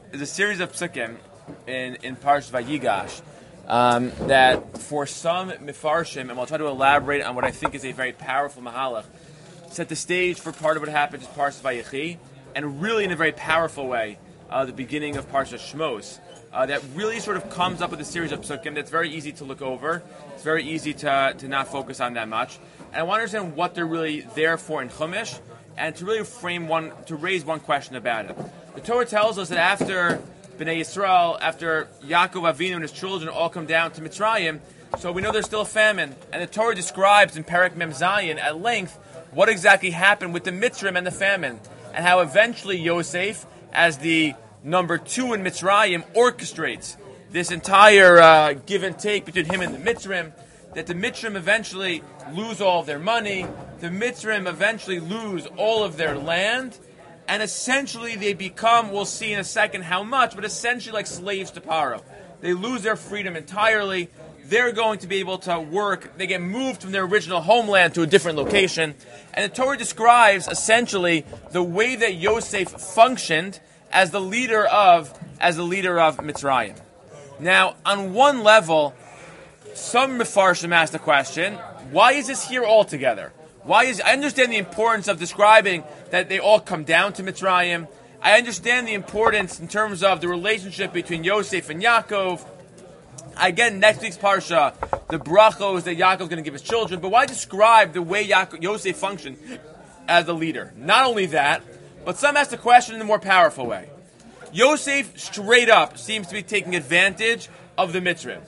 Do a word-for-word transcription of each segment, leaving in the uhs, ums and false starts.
is a series of psukim in in Parshas Vayigash um, that for some mifarshim, and I'll try to elaborate on what I think is a very powerful mahalach, set the stage for part of what happens in Parshas Vayechi, and really in a very powerful way, uh, the beginning of Parshas Shmos. Uh, that really sort of comes up with a series of psukim that's very easy to look over. It's very easy to to not focus on that much. And I want to understand what they're really there for in Chumash, and to really frame one, to raise one question about it. The Torah tells us that after Bnei Yisrael, after Yaakov Avinu and his children all come down to Mitzrayim, so we know there's still a famine. And the Torah describes in Perek Mem Zayin at length what exactly happened with the Mitzrayim and the famine, and how eventually Yosef, as the number two in Mitzrayim, orchestrates this entire uh, give and take between him and the Mitzrayim, that the Mitzrayim eventually lose all of their money, the Mitzrayim eventually lose all of their land, and essentially they become, we'll see in a second how much, but essentially like slaves to Paro. They lose their freedom entirely. They're going to be able to work. They get moved from their original homeland to a different location. And the Torah describes essentially the way that Yosef functioned as the leader of as the leader of Mitzrayim. Now, on one level, some Mefarshim ask the question, why is this here all together? Why is I understand the importance of describing that they all come down to Mitzrayim. I understand the importance in terms of the relationship between Yosef and Yaakov. Again, next week's Parsha, the brachos that Yaakov is going to give his children. But why describe the way Yaakov, Yosef functioned as the leader? Not only that, but some ask the question in a more powerful way. Yosef straight up seems to be taking advantage of the Mitzrayim.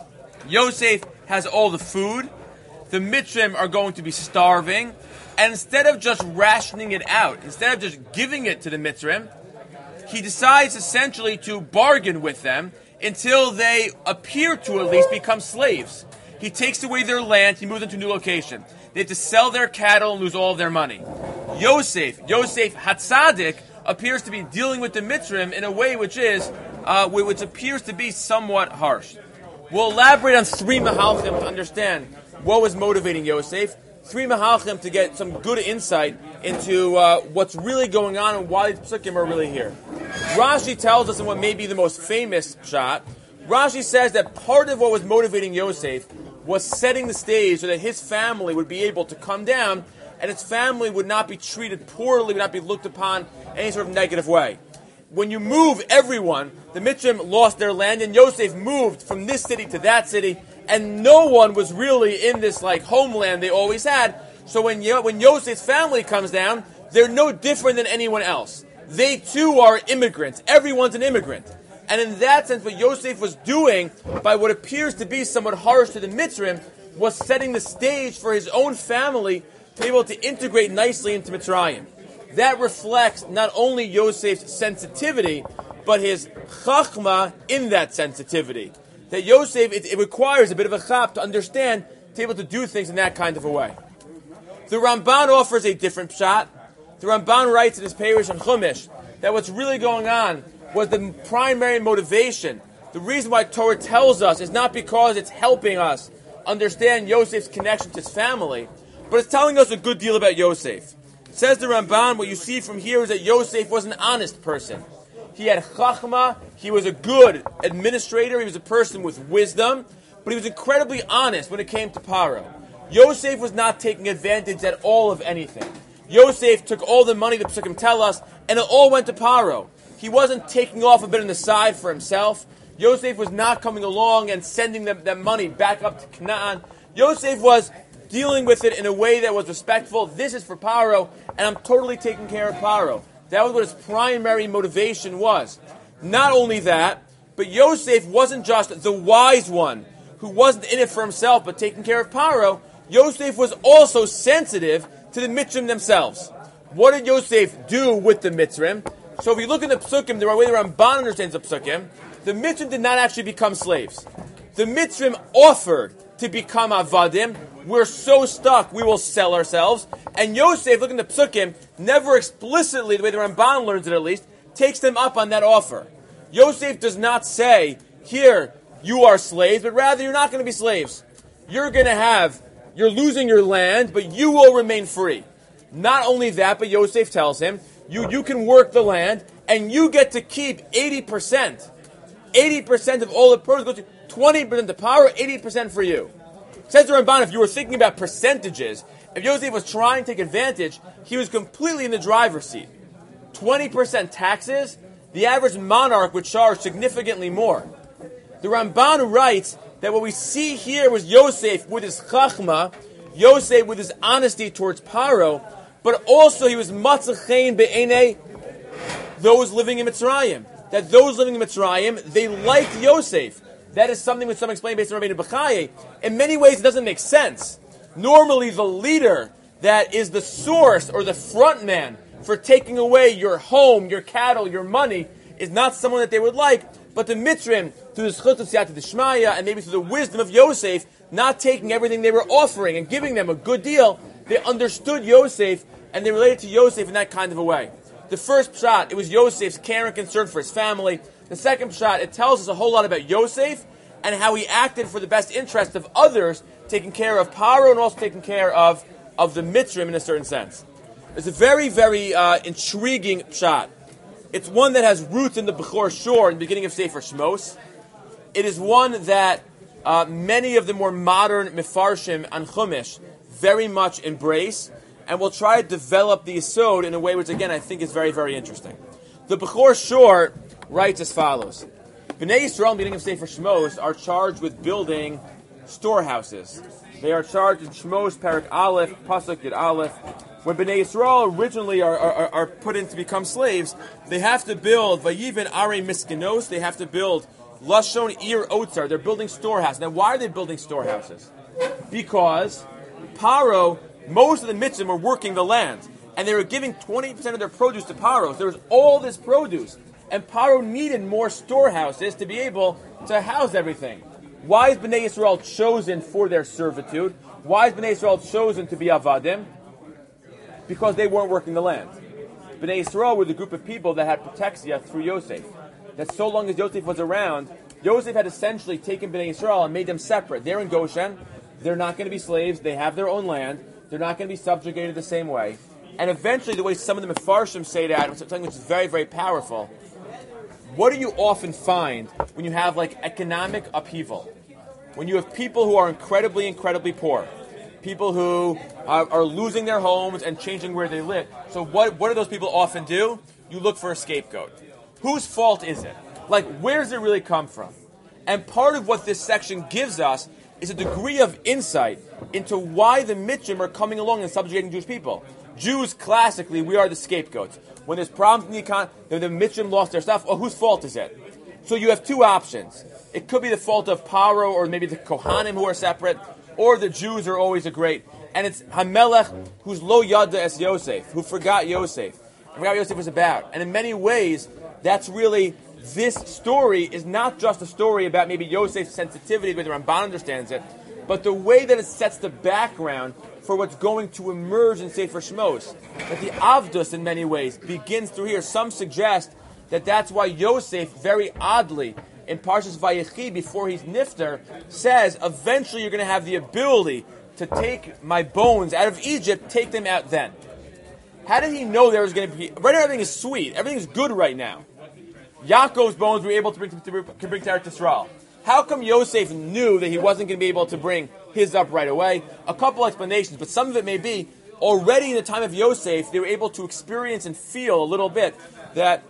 Yosef has all the food. The Mitzrayim are going to be starving. And instead of just rationing it out, instead of just giving it to the Mitzrayim, he decides essentially to bargain with them until they appear to at least become slaves. He takes away their land, he moves them to a new location. They have to sell their cattle and lose all of their money. Yosef, Yosef Hatzadik, appears to be dealing with the Mitzrayim in a way which is, uh, which appears to be somewhat harsh. We'll elaborate on three Mahalchim to understand what was motivating Yosef. Three Mahalchim to get some good insight into uh, what's really going on and why the Psukim are really here. Rashi tells us in what may be the most famous shot, Rashi says that part of what was motivating Yosef was setting the stage so that his family would be able to come down and his family would not be treated poorly, would not be looked upon in any sort of negative way. When you move everyone, the Mitzrayim lost their land and Yosef moved from this city to that city, and no one was really in this like homeland they always had. So when Yo- when Yosef's family comes down, they're no different than anyone else. They too are immigrants. Everyone's an immigrant. And in that sense, what Yosef was doing, by what appears to be somewhat harsh to the Mitzrayim, was setting the stage for his own family to be able to integrate nicely into Mitzrayim. That reflects not only Yosef's sensitivity, but his chachma in that sensitivity. That Yosef, it, it requires a bit of a chap to understand, to be able to do things in that kind of a way. The Ramban offers a different shot. The Ramban writes in his Parish on Chumash that what's really going on was the primary motivation. The reason why Torah tells us is not because it's helping us understand Yosef's connection to his family, but it's telling us a good deal about Yosef. Says the Ramban, what you see from here is that Yosef was an honest person. He had chachma, he was a good administrator, he was a person with wisdom, but he was incredibly honest when it came to Paro. Yosef was not taking advantage at all of anything. Yosef took all the money, the Psukim tell us, and it all went to Paro. He wasn't taking off a bit on the side for himself. Yosef was not coming along and sending them, that money back up to Canaan. Yosef was dealing with it in a way that was respectful. This is for Paro, and I'm totally taking care of Paro. That was what his primary motivation was. Not only that, but Yosef wasn't just the wise one who wasn't in it for himself but taking care of Paro. Yosef was also sensitive to the Mitzrayim themselves. What did Yosef do with the Mitzrayim? So if you look at the Psukim, the way the Ramban understands the Psukim, the Mitzrayim did not actually become slaves. The Mitzrayim offered to become Avadim. We're so stuck, we will sell ourselves. And Yosef, looking at the Psukim, never explicitly, the way the Ramban learns it at least, takes them up on that offer. Yosef does not say, here, you are slaves, but rather you're not going to be slaves. You're going to have, you're losing your land, but you will remain free. Not only that, but Yosef tells him, you, you can work the land, and you get to keep eighty percent. eighty percent of all the produce goes to twenty percent to Paro, eighty percent for you. Says the Ramban, if you were thinking about percentages, if Yosef was trying to take advantage, he was completely in the driver's seat. twenty percent taxes, the average monarch would charge significantly more. The Ramban writes that what we see here was Yosef with his chachma, Yosef with his honesty towards Paro, but also he was matzachein be'enei those living in Mitzrayim. That those living in Mitzrayim, they liked Yosef. That is something which some explain based on Rabbeinu Bechaye. In many ways, it doesn't make sense. Normally, the leader that is the source or the front man for taking away your home, your cattle, your money, is not someone that they would like, but the Mitzrim, through the Zchut of Siyata D'Shmaya, and maybe through the wisdom of Yosef, not taking everything they were offering and giving them a good deal, they understood Yosef, and they related to Yosef in that kind of a way. The first pshat, it was Yosef's care and concern for his family. The second pshat, it tells us a whole lot about Yosef and how he acted for the best interest of others, taking care of Paro and also taking care of, of the Mitzrim in a certain sense. It's a very, very uh, intriguing pshat. It's one that has roots in the Bechor Shor in the beginning of Sefer Shmos. It is one that uh, many of the more modern Mefarshim and Chumash very much embrace, and we'll try to develop the Yisod in a way which, again, I think is very, very interesting. The Bechor Shor writes as follows. Bnei Yisrael, in the beginning of Sefer Shmos, are charged with building storehouses. They are charged in Shmos, Parak Aleph, Pasuk Yud Aleph. When Bnei Yisrael originally are, are, are put in to become slaves, they have to build Vayiven Are Miskinos, they have to build Lashon Ir Otzar, they're building storehouses. Now, why are they building storehouses? Because Paro, most of the mitzvahs were working the land, and they were giving twenty percent of their produce to Paro. So there was all this produce, and Paro needed more storehouses to be able to house everything. Why is Bnei Yisrael chosen for their servitude? Why is Bnei Yisrael chosen to be Avadim? Because they weren't working the land. Bnei Yisrael were the group of people that had protexia through Yosef. That so long as Yosef was around, Yosef had essentially taken Bnei Yisrael and made them separate. They're in Goshen. They're not going to be slaves. They have their own land. They're not going to be subjugated the same way. And eventually, the way some of the Mefarshim say that, something which is very, very powerful, what do you often find when you have like economic upheaval? When you have people who are incredibly, incredibly poor. People who are, are losing their homes and changing where they live. So what, what do those people often do? You look for a scapegoat. Whose fault is it? Like, where does it really come from? And part of what this section gives us is a degree of insight into why the Mitzrim are coming along and subjugating Jewish people. Jews, classically, we are the scapegoats. When there's problems in the economy, the Mitzrim lost their stuff, oh, whose fault is it? So you have two options. It could be the fault of Paro or maybe the Kohanim who are separate, or the Jews are always a great. And it's Hamelech, who's lo yada es Yosef, who forgot Yosef. And forgot what Yosef was about. And in many ways, that's really, this story is not just a story about maybe Yosef's sensitivity, the way the Ramban understands it, but the way that it sets the background for what's going to emerge in Sefer Shmos. That the Avdus, in many ways, begins through here. Some suggest that that's why Yosef, very oddly, in Parshas Vayechi, before he's Nifter, says, eventually you're going to have the ability to take my bones out of Egypt, take them out then. How did he know there was going to be... Right now everything is sweet. Everything is good right now. Yaakov's bones were able to bring to, to, to bring to Eretz Yisrael. How come Yosef knew that he wasn't going to be able to bring his up right away? A couple explanations, but some of it may be, already in the time of Yosef, they were able to experience and feel a little bit that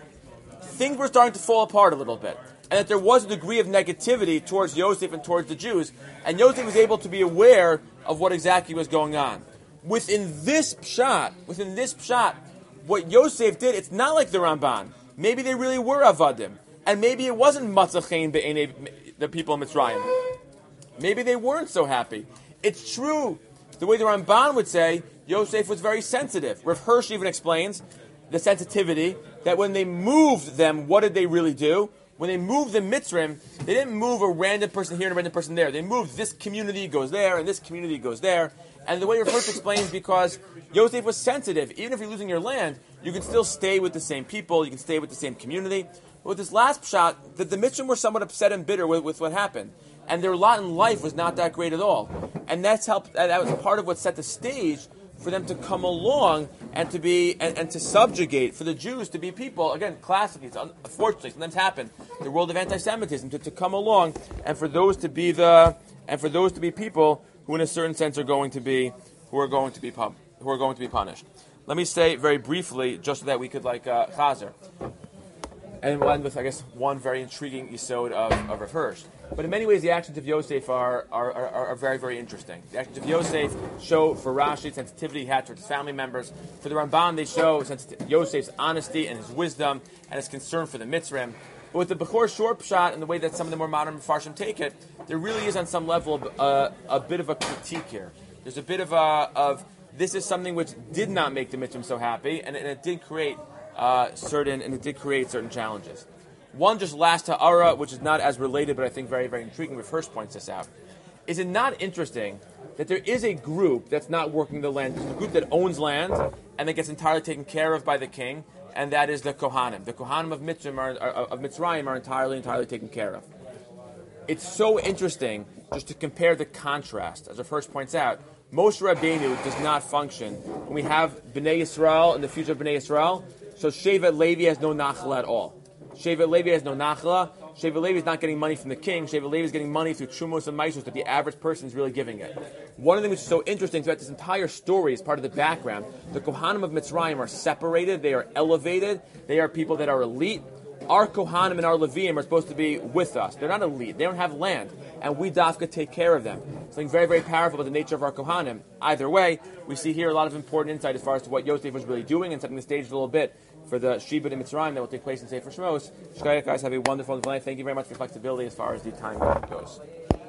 things were starting to fall apart a little bit. And that there was a degree of negativity towards Yosef and towards the Jews. And Yosef was able to be aware of what exactly was going on. Within this pshat, within this pshat, what Yosef did, it's not like the Ramban. Maybe they really were Avadim. And maybe it wasn't Matzachein be'enei the people of Mitzrayim. Maybe they weren't so happy. It's true, the way the Ramban would say, Yosef was very sensitive. Rav Hirsch even explains the sensitivity, that when they moved them, what did they really do? When they moved the Mitzrim, they didn't move a random person here and a random person there. They moved this community goes there and this community goes there. And the way Rav Hirsch explains, because Yosef was sensitive. Even if you're losing your land, you can still stay with the same people. You can stay with the same community. But with this last pshat, that the Mitzrim were somewhat upset and bitter with, with what happened. And their lot in life was not that great at all. And that's helped, that was part of what set the stage for them to come along and to be and, and to subjugate, for the Jews to be people, again, classically, it's unfortunately sometimes happen, the world of anti-Semitism, to, to come along and for those to be the and for those to be people who in a certain sense are going to be who are going to be pub, who are going to be punished. Let me say very briefly, just so that we could like uh, chazer. And we'll end with, I guess, one very intriguing yisod of, of Rav Hirsch. But in many ways, the actions of Yosef are, are, are, are very, very interesting. The actions of Yosef show for Rashi sensitivity he had towards his family members. For the Ramban, they show sensit- Yosef's honesty and his wisdom and his concern for the Mitzrim. But with the Bechor short pshat and the way that some of the more modern Mefarshim take it, there really is on some level uh, a bit of a critique here. There's a bit of a, of this is something which did not make the Mitzrim so happy, and, and it did create Uh, certain, and it did create certain challenges. One just last ha'ara, which is not as related, but I think very, very intriguing. We first points this out. Is it not interesting that there is a group that's not working the land? There's a group that owns land and that gets entirely taken care of by the king, and that is the Kohanim. The Kohanim of Mitzrayim are, are, of Mitzrayim are entirely, entirely taken care of. It's so interesting just to compare the contrast. As our first points out, Moshe Rabbeinu does not function. When we have Bnei Yisrael in the future of Bnei Yisrael, so Shevet Levi has no nachla at all. Shevet Levi has no nachla. Shevet Levi is not getting money from the king. Shevet Levi is getting money through chumos and maisos that the average person is really giving it. One of the things which is so interesting throughout this entire story is part of the background. The Kohanim of Mitzrayim are separated. They are elevated. They are people that are elite. Our Kohanim and our Leviim are supposed to be with us. They're not elite. They don't have land. And we, Dafka, take care of them. Something very, very powerful about the nature of our Kohanim. Either way, we see here a lot of important insight as far as to what Yosef was really doing and setting the stage a little bit for the Shibud in Mitzrayim that will take place in Sefer Shmos. Shkaya, guys, have a wonderful night. Thank you very much for your flexibility as far as the time goes.